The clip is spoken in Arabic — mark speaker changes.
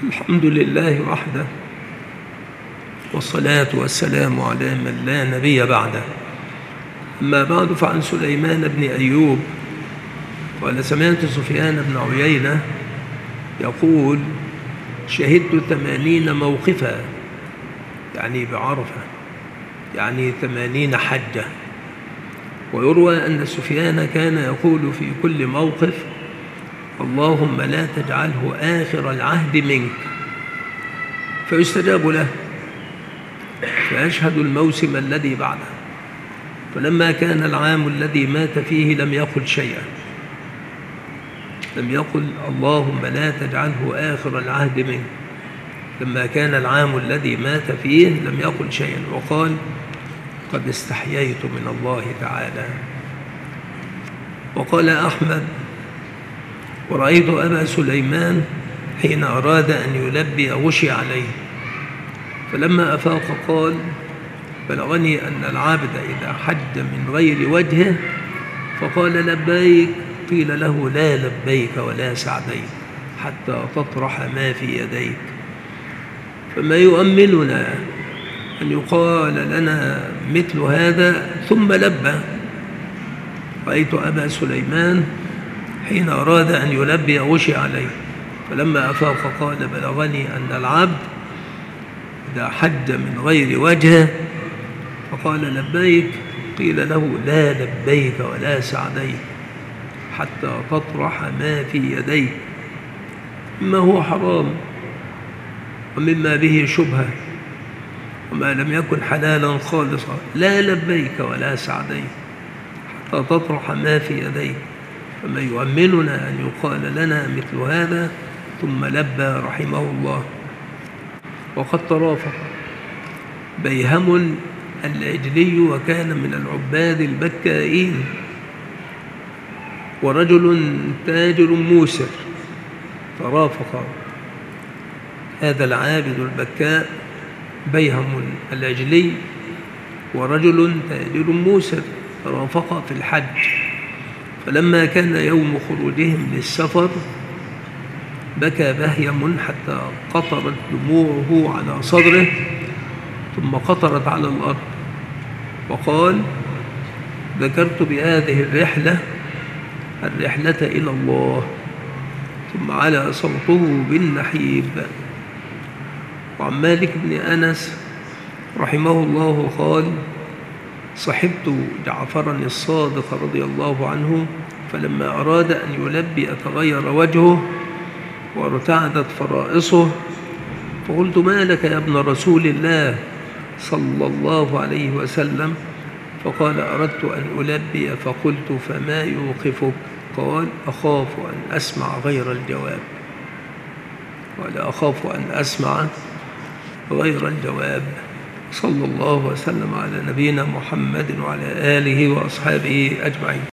Speaker 1: الحمد لله وحده، والصلاة والسلام على من لا نبي بعده. أما بعد، فعن سليمان بن أيوب قال: سمعت سفيان بن عيينة يقول: شهدت 80 موقفا، يعني بعرفة، يعني 80 حجة. ويروى أن سفيان كان يقول في كل موقف: اللهم لا تجعله آخر العهد منك، فيستجاب له فيشهد الموسم الذي بعده. فلما كان العام الذي مات فيه لم يقل شيئا، لم يقل اللهم لا تجعله آخر العهد منك. لما كان العام الذي مات فيه لم يقل شيئا، وقال: قد استحييت من الله تعالى. وقال أحمد: ورأيت أبا سليمان حين أراد أن يلبي غشي عليه، فلما أفاق قال: بلغني أن العابد إذا حج من غير وجهه فقال لبيك قيل له لا لبيك ولا سعديك حتى تطرح ما في يديك. فما يؤملنا أن يقال لنا مثل هذا ثم لبى. رأيت أبا سليمان حين أراد أن يلبي غشي عليه، فلما أفاق قال: بلغني أن العبد إذا حج من غير وجهه فقال لبيك قيل له لا لبيك ولا سعديك حتى تطرح ما في يديك، مما هو حرام ومما به شبهة، وما لم يكن حلالا خالصا. لا لبيك ولا سعديك حتى تطرح ما في يديك. فما يؤمننا أن يقال لنا مثل هذا ثم لبى رحمه الله. وقد ترافق بيهم العجلي، وكان من العباد البكائين، ورجل تاجر موسر. ترافق هذا العابد البكاء بيهم العجلي ورجل تاجر موسر، ترافقا في الحج. فلما كان يوم خروجهم للسفر بكى بهيم حتى قطرت دموعه على صدره ثم قطرت على الأرض، وقال: ذكرت بهذه الرحلة إلى الله. ثم علا صوته بالنحيب. وعن مالك بن أنس رحمه الله قال: صحبت جعفرا الصادق رضي الله عنه، فلما أراد أن يلبي تغير وجهه وارتعدت فرائصه، فقلت: ما لك يا ابن رسول الله صلى الله عليه وسلم؟ فقال: أردت أن ألبي فقلت: فما يوقفك؟ قال: أخاف أن أسمع غير الجواب. ولا أخاف أن أسمع غير الجواب. صلى الله وسلم على نبينا محمد وعلى آله وأصحابه أجمعين.